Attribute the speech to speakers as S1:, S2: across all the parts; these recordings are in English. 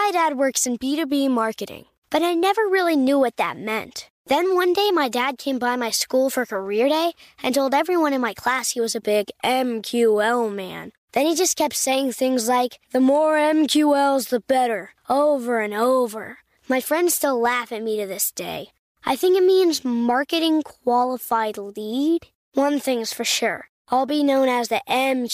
S1: My dad works in B2B marketing, but I never really knew what that meant. Then one day, my dad came by my school for career day and told everyone in my class he was a big MQL man. Then he just kept saying things like, the more MQLs, the better, over and over. My friends still laugh at me to this day. I think it means marketing qualified lead. One thing's for sure, I'll be known as the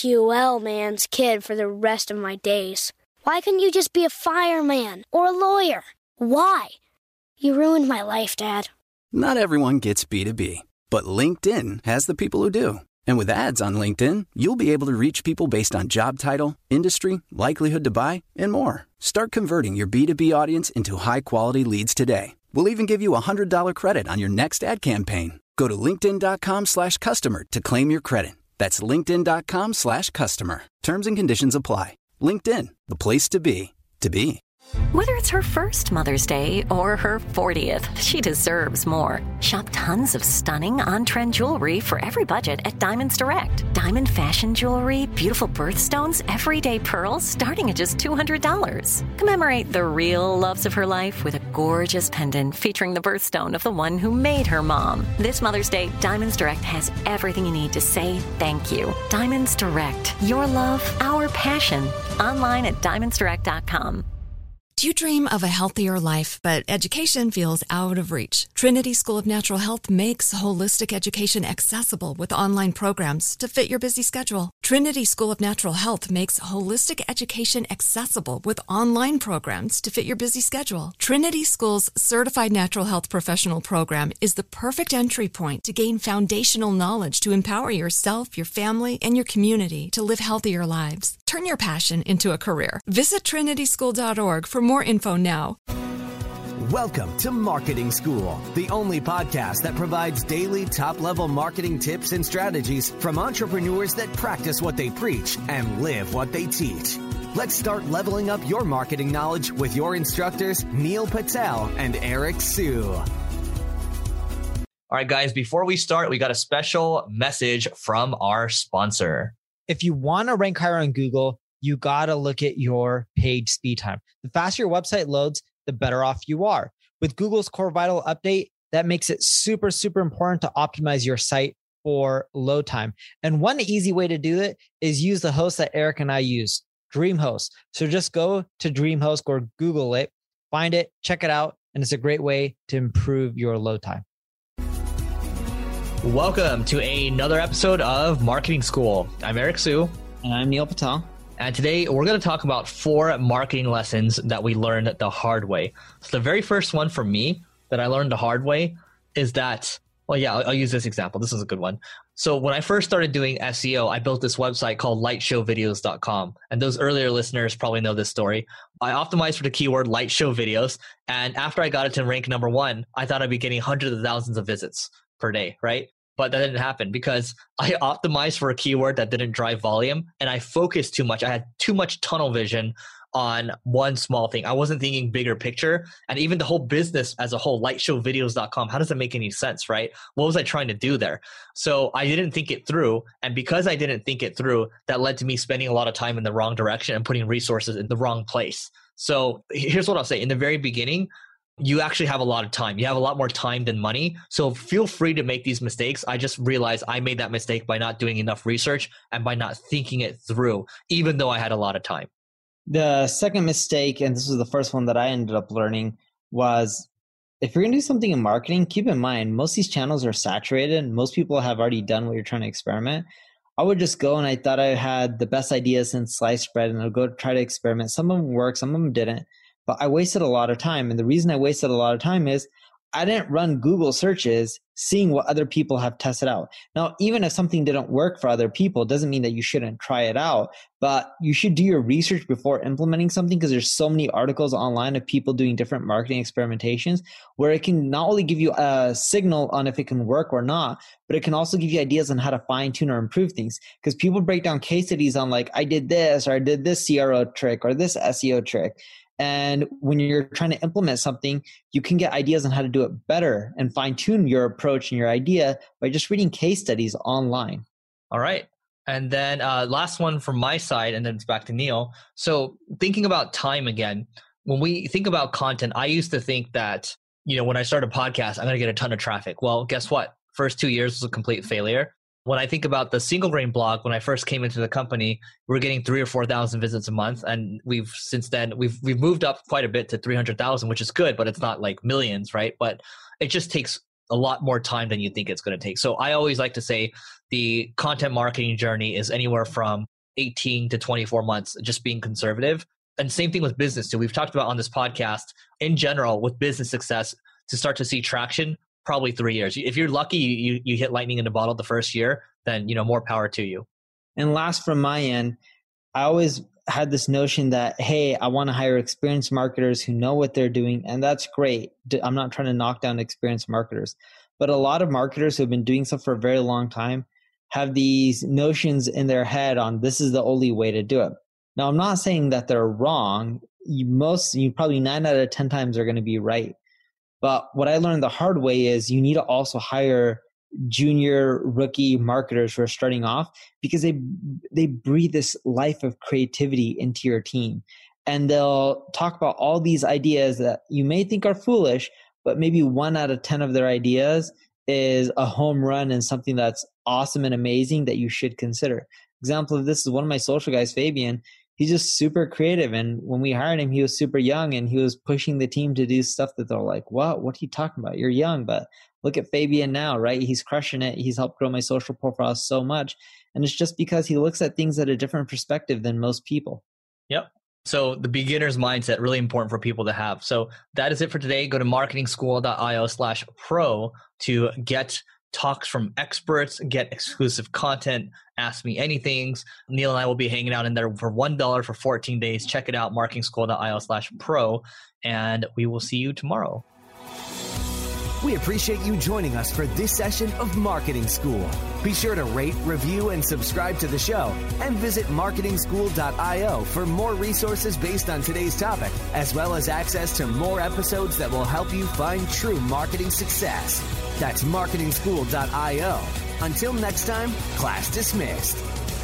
S1: MQL man's kid for the rest of my days. Why couldn't you just be a fireman or a lawyer? Why? You ruined my life, Dad.
S2: Not everyone gets B2B, but LinkedIn has the people who do. And with ads on LinkedIn, you'll be able to reach people based on job title, industry, likelihood to buy, and more. Start converting your B2B audience into high-quality leads today. We'll even give you a $100 credit on your next ad campaign. Go to linkedin.com/customer to claim your credit. That's linkedin.com/customer. Terms and conditions apply. LinkedIn, the place to be, to be.
S3: Whether it's her first Mother's Day or her 40th, she deserves more. Shop tons of stunning on-trend jewelry for every budget at Diamonds Direct. Diamond fashion jewelry, beautiful birthstones, everyday pearls starting at just $200. Commemorate the real loves of her life with a gorgeous pendant featuring the birthstone of the one who made her mom. This Mother's Day, Diamonds Direct has everything you need to say thank you. Diamonds Direct. Your love, our passion. Online at diamondsdirect.com.
S4: Do you dream of a healthier life, but education feels out of reach? Trinity School of Natural Health makes holistic education accessible with online programs to fit your busy schedule. Trinity School of Natural Health makes holistic education accessible with online programs to fit your busy schedule. Trinity School's Certified Natural Health Professional Program is the perfect entry point to gain foundational knowledge to empower yourself, your family, and your community to live healthier lives. Turn your passion into a career. Visit trinityschool.org for more info now.
S5: Welcome to Marketing School, the only podcast that provides daily top-level marketing tips and strategies from entrepreneurs that practice what they preach and live what they teach. Let's start leveling up your marketing knowledge with your instructors, Neil Patel and Eric Siu.
S6: All right, guys, before we start, we got a special message from our sponsor.
S7: If you want to rank higher on Google, you got to look at your page speed time. The faster your website loads, the better off you are. With Google's Core Vital update, that makes it super, super important to optimize your site for load time. And one easy way to do it is use the host that Eric and I use, DreamHost. So just go to DreamHost or Google it, find it, check it out, and it's a great way to improve your load time.
S6: Welcome to another episode of Marketing School. I'm Eric Siu.
S7: And I'm Neil Patel.
S6: And today we're going to talk about 4 marketing lessons that we learned the hard way. So the very first one for me that I learned the hard way is that, I'll use this example. This is a good one. So when I first started doing SEO, I built this website called lightshowvideos.com. And those earlier listeners probably know this story. I optimized for the keyword light show videos. And after I got it to rank number 1, I thought I'd be getting hundreds of thousands of visits per day, right? But that didn't happen because I optimized for a keyword that didn't drive volume and I focused too much. I had too much tunnel vision on one small thing. I wasn't thinking bigger picture. And even the whole business as a whole, lightshowvideos.com, how does that make any sense, right? What was I trying to do there? So I didn't think it through. And because I didn't think it through, that led to me spending a lot of time in the wrong direction and putting resources in the wrong place. So here's what I'll say. In the very beginning, you actually have a lot of time. You have a lot more time than money. So feel free to make these mistakes. I just realized I made that mistake by not doing enough research and by not thinking it through, even though I had a lot of time.
S7: The second mistake, and this was the first one that I ended up learning, was if you're going to do something in marketing, keep in mind, most of these channels are saturated. Most people have already done what you're trying to experiment. I would just go and I thought I had the best idea since sliced bread and I would go try to experiment. Some of them worked, some of them didn't. But I wasted a lot of time. And the reason I wasted a lot of time is I didn't run Google searches seeing what other people have tested out. Now, even if something didn't work for other people, doesn't mean that you shouldn't try it out, but you should do your research before implementing something because there's so many articles online of people doing different marketing experimentations where it can not only give you a signal on if it can work or not, but it can also give you ideas on how to fine tune or improve things. Because people break down case studies on like, I did this, or I did this CRO trick or this SEO trick. And when you're trying to implement something, you can get ideas on how to do it better and fine tune your approach and your idea by just reading case studies online.
S6: All right. And then last one from my side, and then it's back to Neil. So thinking about time again, when we think about content, I used to think that, when I start a podcast, I'm going to get a ton of traffic. Well, guess what? First 2 years was a complete failure. When I think about the Single Grain blog, when I first came into the company, we were getting 3,000 or 4,000 visits a month. And since then we've moved up quite a bit to 300,000, which is good, but it's not like millions, right? But it just takes a lot more time than you think it's going to take. So I always like to say the content marketing journey is anywhere from 18 to 24 months, just being conservative. And same thing with business too. We've talked about on this podcast, in general, with business success, to start to see traction, probably 3 years. If you're lucky, you hit lightning in a bottle the first year, then, more power to you.
S7: And last from my end, I always had this notion that, hey, I want to hire experienced marketers who know what they're doing. And that's great. I'm not trying to knock down experienced marketers, but a lot of marketers who have been doing stuff for a very long time have these notions in their head on this is the only way to do it. Now, I'm not saying that they're wrong. You probably 9 out of 10 times are going to be right. But what I learned the hard way is you need to also hire junior rookie marketers who are starting off, because they breathe this life of creativity into your team. And they'll talk about all these ideas that you may think are foolish, but maybe 1 out of 10 of their ideas is a home run and something that's awesome and amazing that you should consider. Example of this is one of my social guys, Fabian. He's just super creative. And when we hired him, he was super young and he was pushing the team to do stuff that they're like, what are you talking about? You're young, but look at Fabian now, right? He's crushing it. He's helped grow my social profile so much. And it's just because he looks at things at a different perspective than most people.
S6: Yep. So the beginner's mindset, really important for people to have. So that is it for today. Go to marketingschool.io/pro to get talks from experts, get exclusive content, ask me anything. Neil and I will be hanging out in there for $1 for 14 days. Check it out, marketingschool.io/pro, and we will see you tomorrow.
S5: We appreciate you joining us for this session of Marketing School. Be sure to rate, review, and subscribe to the show, and visit marketingschool.io for more resources based on today's topic, as well as access to more episodes that will help you find true marketing success. That's marketingschool.io. Until next time, class dismissed.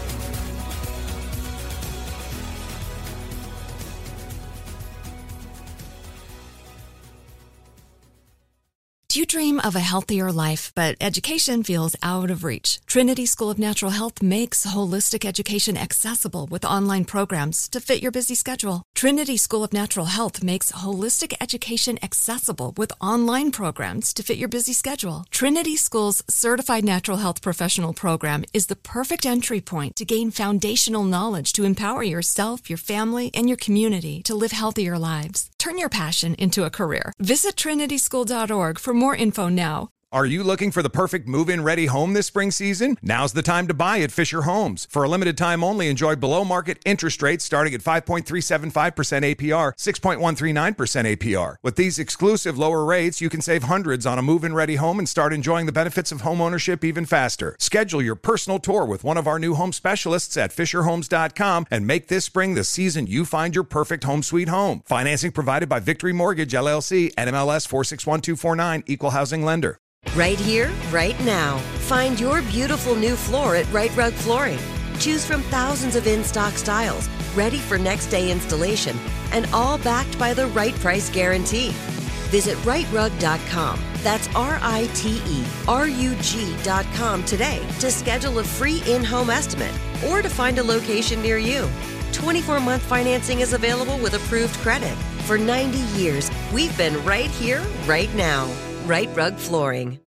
S4: Do you dream of a healthier life, but education feels out of reach? Trinity School of Natural Health makes holistic education accessible with online programs to fit your busy schedule. Trinity School of Natural Health makes holistic education accessible with online programs to fit your busy schedule. Trinity School's Certified Natural Health Professional Program is the perfect entry point to gain foundational knowledge to empower yourself, your family, and your community to live healthier lives. Turn your passion into a career. Visit trinityschool.org for more info now.
S8: Are you looking for the perfect move-in ready home this spring season? Now's the time to buy at Fisher Homes. For a limited time only, enjoy below-market interest rates starting at 5.375% APR, 6.139% APR. With these exclusive lower rates, you can save hundreds on a move-in ready home and start enjoying the benefits of home ownership even faster. Schedule your personal tour with one of our new home specialists at FisherHomes.com and make this spring the season you find your perfect home sweet home. Financing provided by Victory Mortgage, LLC, NMLS 461249, Equal Housing Lender.
S9: Right here, right now. Find your beautiful new floor at Right Rug Flooring. Choose from thousands of in-stock styles, ready for next day installation, and all backed by the right price guarantee. Visit rightrug.com. That's RITERUG.com today to schedule a free in-home estimate or to find a location near you. 24-month financing is available with approved credit. For 90 years, we've been right here, right now. Right Rug Flooring.